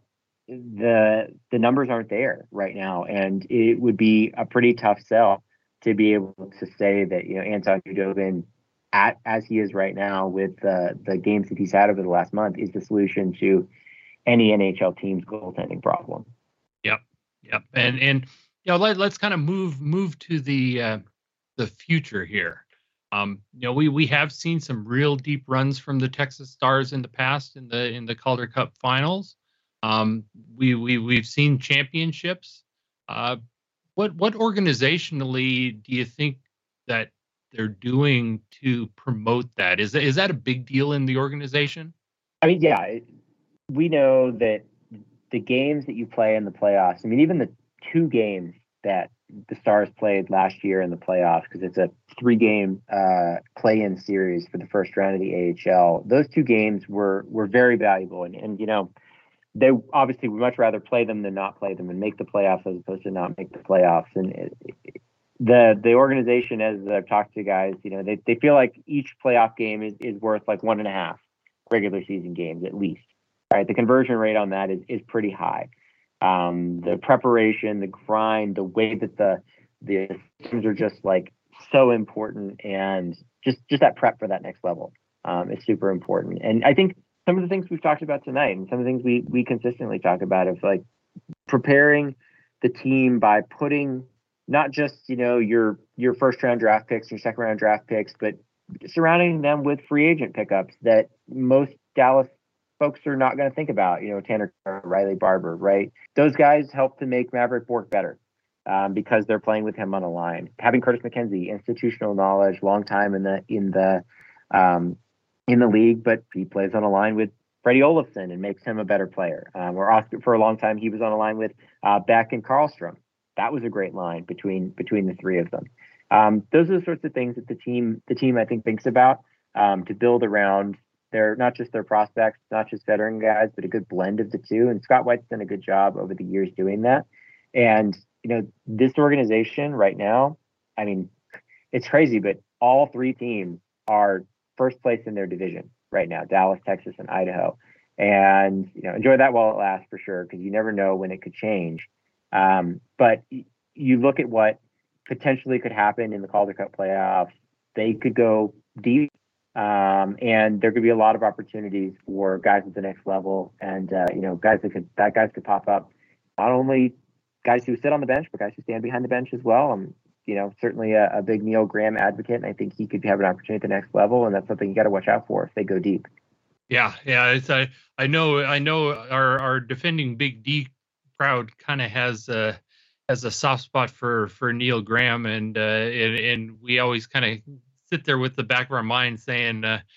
the the numbers aren't there right now, and it would be a pretty tough sell to be able to say that, you know, Anton Khudobin, at as he is right now with the the games that he's had over the last month, is the solution to any N H L team's goaltending problem. Yep, yep, and and you know, let, let's kind of move move to the uh, the future here. Um, you know, we we have seen some real deep runs from the Texas Stars in the past in the in the Calder Cup finals. Um, we we we've seen championships. Uh, what what organizationally do you think that they're doing to promote that? Is that is that a big deal in the organization? I mean, yeah, we know that the games that you play in the playoffs. I mean, even the two games that the Stars played last year in the playoffs, because it's a three-game uh, play-in series for the first round of the A H L. Those two games were were very valuable, and and you know, they obviously would much rather play them than not play them and make the playoffs as opposed to not make the playoffs. And it, it, the the organization, as I've talked to guys, you know, they, they feel like each playoff game is, is worth like one and a half regular season games at least. All right, the conversion rate on that is is pretty high. Um, the preparation, the grind, the way that the the systems are just like so important, and just just that prep for that next level um, is super important. And I think some of the things we've talked about tonight, and some of the things we we consistently talk about, is like preparing the team by putting not just, you know, your your first round draft picks, your second round draft picks, but surrounding them with free agent pickups that most Dallas folks are not going to think about. You know, Tanner, Riley Barber, right? Those guys help to make Maverick Bourque better um, because they're playing with him on a line. Having Curtis McKenzie, institutional knowledge, long time in the in the um, in the league, but he plays on a line with Freddie Olofsson and makes him a better player. Um, or Oscar, for a long time, he was on a line with uh, Beck and Karlstrom. That was a great line between between the three of them. Um, those are the sorts of things that the team the team I think thinks about um, to build around their, not just their prospects, not just veteran guys, but a good blend of the two. And Scott White's done a good job over the years doing that. And you know, this organization right now, I mean, it's crazy, but all three teams are first place in their division right now: Dallas, Texas, and Idaho. And you know, enjoy that while it lasts, for sure, because you never know when it could change. Um, but y- you look at what potentially could happen in the Calder Cup playoffs. They could go deep, um, and there could be a lot of opportunities for guys at the next level, and uh, you know, guys that could that guys could pop up. Not only guys who sit on the bench, but guys who stand behind the bench as well. Um, you know, certainly a, a big Neil Graham advocate, and I think he could have an opportunity at the next level, and that's something you got to watch out for if they go deep. Yeah, yeah. It's I I know I know our our defending Big D crowd kind of has a has a soft spot for for Neil Graham, and uh, and, and we always kind of sit there with the back of our mind saying, uh,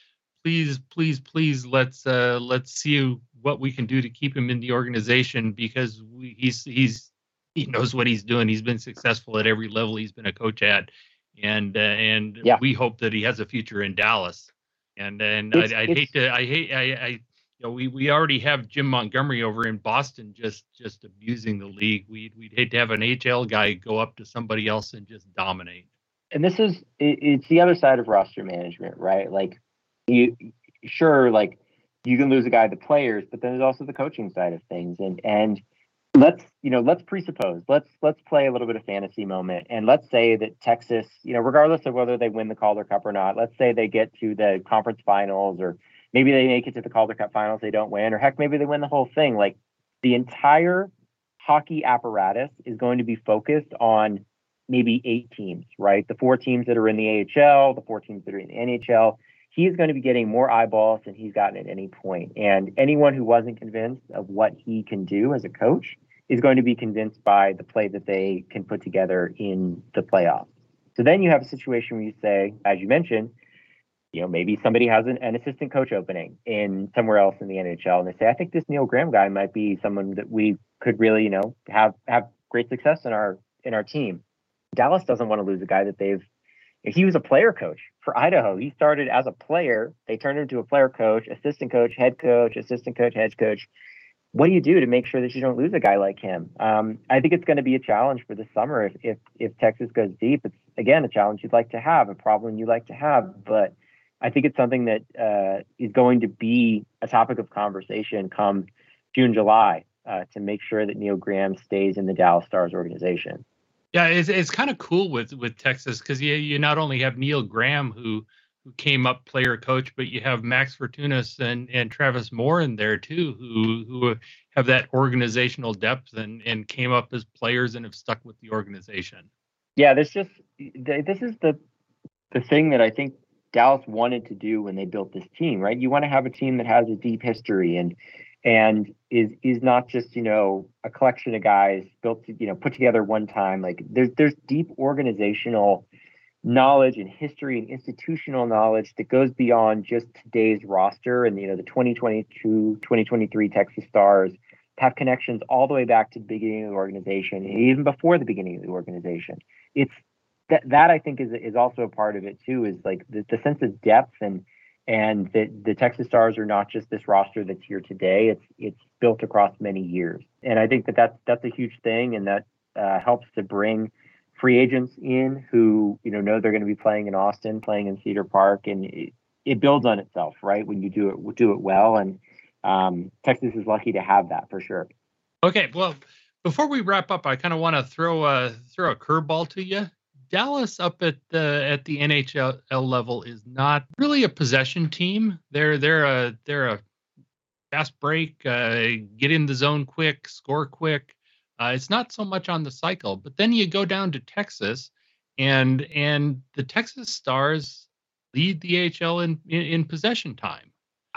please, please, please, let's uh, let's see what we can do to keep him in the organization, because we, he's he's he knows what he's doing. He's been successful at every level he's been a coach at, and uh, and yeah. we hope that he has a future in Dallas. And and It's, I I it's, hate to I hate I, I you know we, we already have Jim Montgomery over in Boston just just abusing the league. We'd we'd hate to have an H L guy go up to somebody else and just dominate. And this is it, it's the other side of roster management, right? Like you sure like you can lose a guy to players, but then there's also the coaching side of things. And and let's you know let's presuppose let's let's play a little bit of fantasy moment, and let's say that Texas, you know regardless of whether they win the Calder Cup or not, let's say they get to the conference finals, or maybe they make it to the Calder Cup finals, they don't win, or heck, maybe they win the whole thing. Like the entire hockey apparatus is going to be focused on maybe eight teams, right? The four teams that are in the A H L, the four teams that are in the N H L. He is going to be getting more eyeballs than he's gotten at any point. And anyone who wasn't convinced of what he can do as a coach is going to be convinced by the play that they can put together in the playoffs. So then you have a situation where you say, as you mentioned, you know, maybe somebody has an, an assistant coach opening in somewhere else in the N H L, and they say, I think this Neil Graham guy might be someone that we could really, you know, have have great success in our in our team. Dallas doesn't want to lose a guy that they've. He was a player coach for Idaho. He started as a player. They turned him to a player coach, assistant coach, head coach, assistant coach, head coach. What do you do to make sure that you don't lose a guy like him? Um, I think it's going to be a challenge for this summer. If, if if Texas goes deep, it's, again, a challenge you'd like to have, a problem you'd like to have. But I think it's something that uh, is going to be a topic of conversation come June, July, uh, to make sure that Neil Graham stays in the Dallas Stars organization. Yeah, it's it's kind of cool with, with Texas, because you you not only have Neil Graham, who who came up player coach, but you have Max Fortunas and, and Travis Moore in there too, who who have that organizational depth and, and came up as players and have stuck with the organization. Yeah, this just this is the the thing that I think Dallas wanted to do when they built this team, right? You want to have a team that has a deep history and and is is not just, you know, a collection of guys built to, you know, put together one time. Like there's there's deep organizational knowledge and history and institutional knowledge that goes beyond just today's roster. And, you know, the twenty twenty-two, twenty twenty-three Texas Stars have connections all the way back to the beginning of the organization, and even before the beginning of the organization. It's that that I think is is also a part of it too, is like the, the sense of depth and and that the Texas Stars are not just this roster that's here today. It's it's built across many years, and I think that that's that's a huge thing, and that uh, helps to bring free agents in who, you know know they're going to be playing in Austin, playing in Cedar Park, and it, it builds on itself, right? When you do it do it well, and um, Texas is lucky to have that for sure. Okay, well, before we wrap up, I kind of want to throw a throw a curveball to you. Dallas up at the at the N H L level is not really a possession team. They're they're a they're a fast break, uh, get in the zone quick, score quick. Uh, it's not so much on the cycle. But then you go down to Texas, and and the Texas Stars lead the A H L in in, in possession time.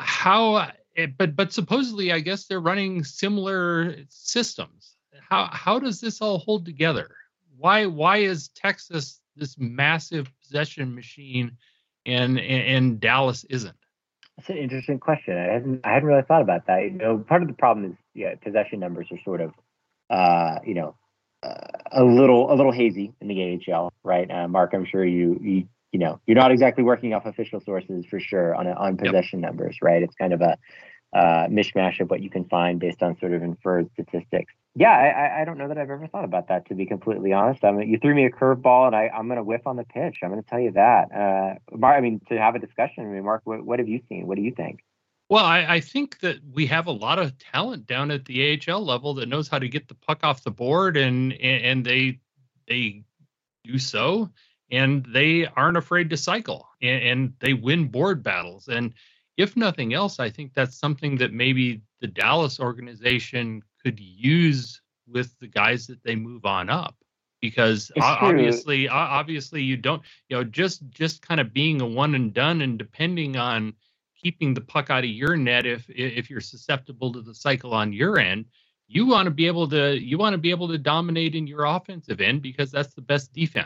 How? But but supposedly, I guess they're running similar systems. How how does this all hold together? Why why is Texas this massive possession machine and, and and Dallas isn't? That's an interesting question. I hadn't I hadn't really thought about that. You know, part of the problem is yeah, possession numbers are sort of uh, you know uh, a little a little hazy in the A H L, right? Uh, Mark, I'm sure you you you know you're not exactly working off official sources for sure on a, on possession yep. numbers, right? It's kind of a uh, mishmash of what you can find based on sort of inferred statistics. Yeah, I, I don't know that I've ever thought about that, to be completely honest. I mean, you threw me a curveball, and I, I'm going to whiff on the pitch. I'm going to tell you that. Uh, Mark, I mean, to have a discussion, I mean, Mark, what, what have you seen? What do you think? Well, I, I think that we have a lot of talent down at the A H L level that knows how to get the puck off the board, and and, and they they do so, and they aren't afraid to cycle, and, and they win board battles. And if nothing else, I think that's something that maybe the Dallas organization could use with the guys that they move on up, because obviously, obviously you don't, you know, just, just kind of being a one and done and depending on keeping the puck out of your net. If, if you're susceptible to the cycle on your end, you want to be able to, you want to be able to dominate in your offensive end, because that's the best defense.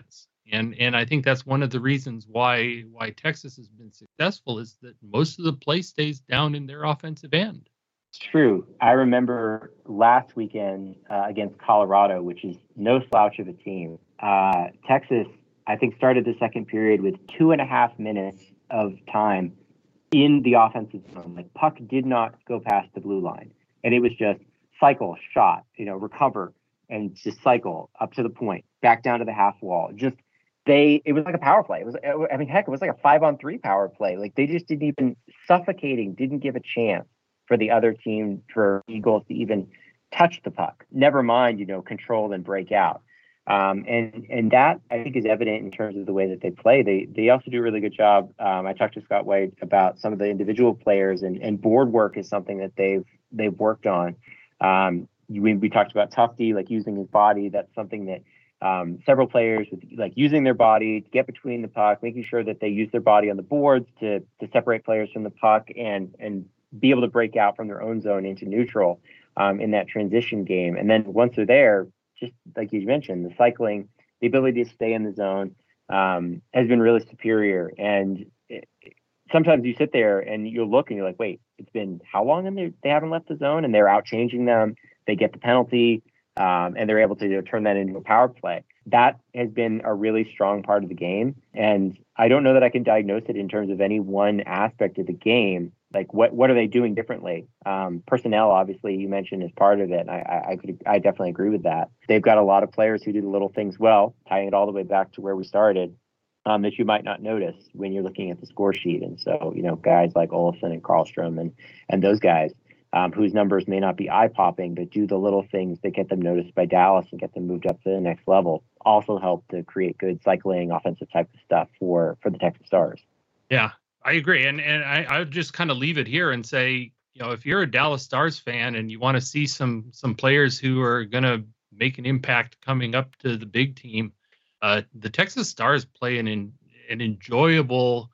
And and I think that's one of the reasons why why Texas has been successful is that most of the play stays down in their offensive end. It's true. I remember last weekend uh, against Colorado, which is no slouch of a team. Uh, Texas, I think, started the second period with two and a half minutes of time in the offensive zone. Like, puck did not go past the blue line, and it was just cycle, shot, you know, recover, and just cycle up to the point, back down to the half wall. Just they, it was like a power play. It was, I mean, heck, it was like a five on three power play. Like, they just didn't even suffocating, didn't give a chance for the other team, for Eagles to even touch the puck. Never mind, you know, control and break out. Um, and and that, I think, is evident in terms of the way that they play. They they also do a really good job. Um, I talked to Scott White about some of the individual players, and, and board work is something that they've they've worked on. Um, we, we talked about Tufty, like using his body. That's something that um, several players, with, like using their body to get between the puck, making sure that they use their body on the boards to to separate players from the puck and and be able to break out from their own zone into neutral um, in that transition game. And then once they're there, just like you mentioned, the cycling, the ability to stay in the zone um, has been really superior. And it, sometimes you sit there and you look and you're like, wait, it's been how long and they they haven't left the zone, and they're out changing them. They get the penalty um, and they're able to you know, turn that into a power play. That has been a really strong part of the game. And I don't know that I can diagnose it in terms of any one aspect of the game. Like, what, what are they doing differently? Um, personnel, obviously, you mentioned is part of it. And I, I, I could, I definitely agree with that. They've got a lot of players who do the little things well, tying it all the way back to where we started, um, that you might not notice when you're looking at the score sheet. And so, you know, guys like Olofsson and Karlstrom and, and those guys um, whose numbers may not be eye-popping, but do the little things that get them noticed by Dallas and get them moved up to the next level, also help to create good cycling, offensive type of stuff for, for the Texas Stars. Yeah. I agree. And and I, I would just kind of leave it here and say, you know, if you're a Dallas Stars fan and you want to see some some players who are going to make an impact coming up to the big team, uh, the Texas Stars play an an enjoyable,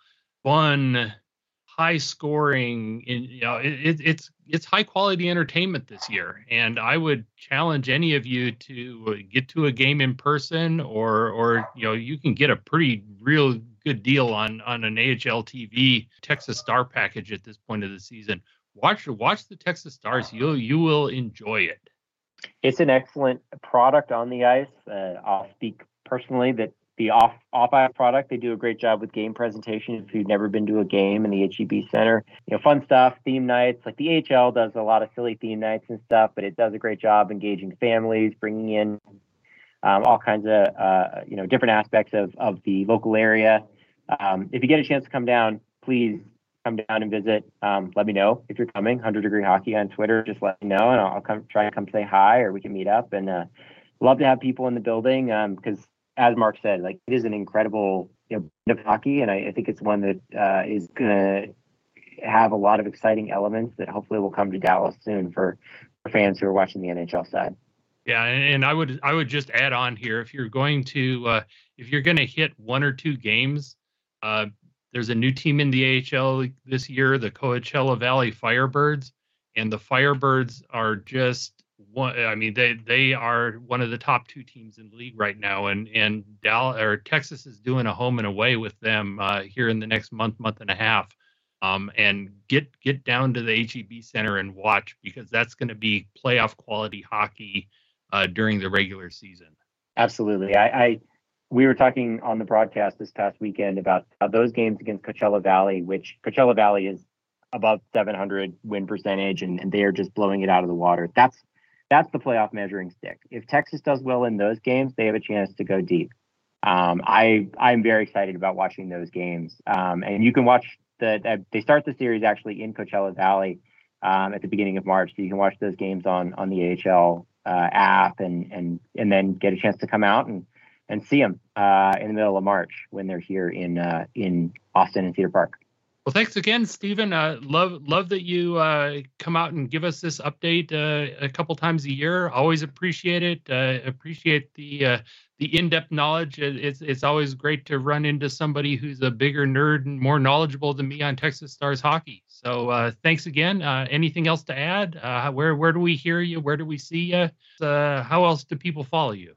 fun, high scoring, in, you know, it, it, it's it's high quality entertainment this year. And I would challenge any of you to get to a game in person, or or you know, you can get a pretty real good deal on on an A H L T V Texas Star package at this point of the season. Watch watch the Texas Stars. You you will enjoy it. It's an excellent product on the ice. Uh, I'll speak personally that the off off ice product, they do a great job with game presentation. If you've never been to a game in the H E B Center, you know, fun stuff, theme nights. Like the A H L does a lot of silly theme nights and stuff, but it does a great job engaging families, bringing in Um, all kinds of, uh, you know, different aspects of, of the local area. Um, if you get a chance to come down, please come down and visit. Um, let me know if you're coming. one hundred Degree Hockey on Twitter. Just let me know, and I'll come try and come say hi, or we can meet up. And uh, love to have people in the building because, um, as Mark said, like it is an incredible you know, brand of hockey, and I, I think it's one that uh, is going to have a lot of exciting elements that hopefully will come to Dallas soon for, for fans who are watching the N H L side. Yeah, and I would I would just add on here, if you're going to uh, if you're going to hit one or two games, uh, there's a new team in the A H L this year, the Coachella Valley Firebirds, and the Firebirds are just one. I mean, they they are one of the top two teams in the league right now, and and Dallas or Texas is doing a home and away with them uh, here in the next month month and a half. Um, and get get down to the H E B Center and watch, because that's going to be playoff quality hockey Uh, during the regular season. Absolutely. I, I we were talking on the broadcast this past weekend about how those games against Coachella Valley, which Coachella Valley is above seven hundred win percentage, and, and they are just blowing it out of the water. That's that's the playoff measuring stick. If Texas does well in those games, they have a chance to go deep. Um, I I'm very excited about watching those games. Um, and you can watch the uh, they start the series actually in Coachella Valley um, at the beginning of March, so you can watch those games on on the A H L uh, app, and and and then get a chance to come out and and see them uh, in the middle of March when they're here in uh, in Austin and Cedar Park. Well, thanks again, Stephen. Uh, love love that you uh, come out and give us this update uh, a couple times a year. Always appreciate it. Uh, appreciate the uh, the in-depth knowledge. It's it's always great to run into somebody who's a bigger nerd and more knowledgeable than me on Texas Stars hockey. So uh, thanks again. Uh, anything else to add? Uh, where where do we hear you? Where do we see you? Uh, how else do people follow you?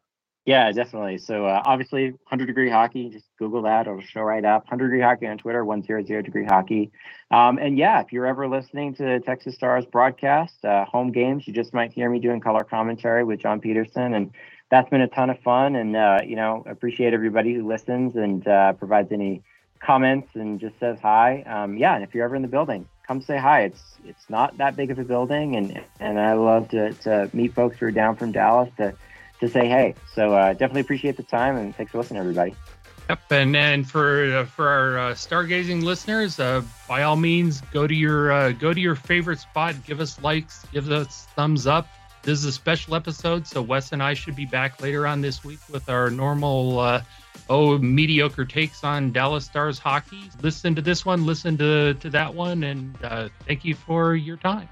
Yeah, definitely. So uh, obviously, one hundred Degree Hockey, just Google that. It'll show right up. one hundred Degree Hockey on Twitter, one hundred Degree Hockey. Um, and yeah, if you're ever listening to Texas Stars broadcast, uh, home games, you just might hear me doing color commentary with John Peterson. And that's been a ton of fun. And, uh, you know, appreciate everybody who listens and uh, provides any comments and just says hi. Um, yeah, and if you're ever in the building, come say hi. It's it's not that big of a building. And, and I love to, to meet folks who are down from Dallas to to say hey. So uh, definitely appreciate the time, and thanks for listening, everybody. Yep, and and for uh, for our uh, stargazing listeners, uh, by all means, go to your uh, go to your favorite spot, give us likes, give us thumbs up. This is a special episode, so Wes and I should be back later on this week with our normal uh, oh mediocre takes on Dallas Stars hockey. Listen to this one, listen to to that one, and uh, thank you for your time.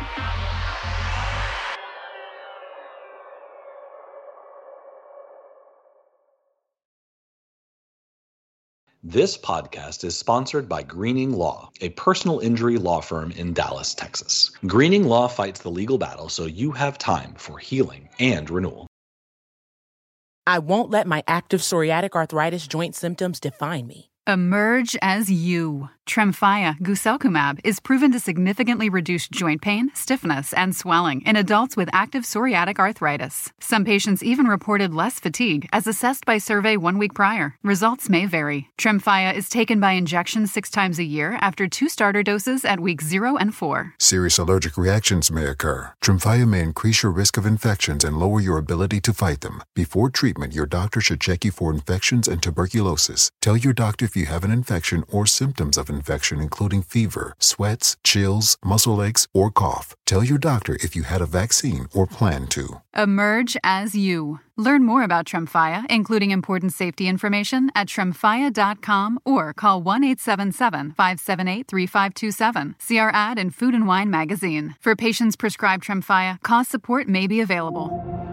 This podcast is sponsored by Greening Law, a personal injury law firm in Dallas, Texas. Greening Law fights the legal battle so you have time for healing and renewal. I won't let my active psoriatic arthritis joint symptoms define me. Emerge as you. Tremfya guselkumab is proven to significantly reduce joint pain, stiffness, and swelling in adults with active psoriatic arthritis. Some patients even reported less fatigue as assessed by survey one week prior. Results may vary. Tremfya is taken by injection six times a year after two starter doses at weeks zero and four. Serious allergic reactions may occur. Tremfya may increase your risk of infections and lower your ability to fight them. Before treatment, your doctor should check you for infections and tuberculosis. Tell your doctor if you have an infection or symptoms of infection, including fever, sweats, chills, muscle aches, or cough. Tell your doctor if you had a vaccine or plan to. Emerge as you. Learn more about Tremfya, including important safety information, at tremfya dot com or call one eight seven seven, five seven eight, three five two seven. See our ad in Food and Wine magazine. For patients prescribed Tremfya, cost support may be available.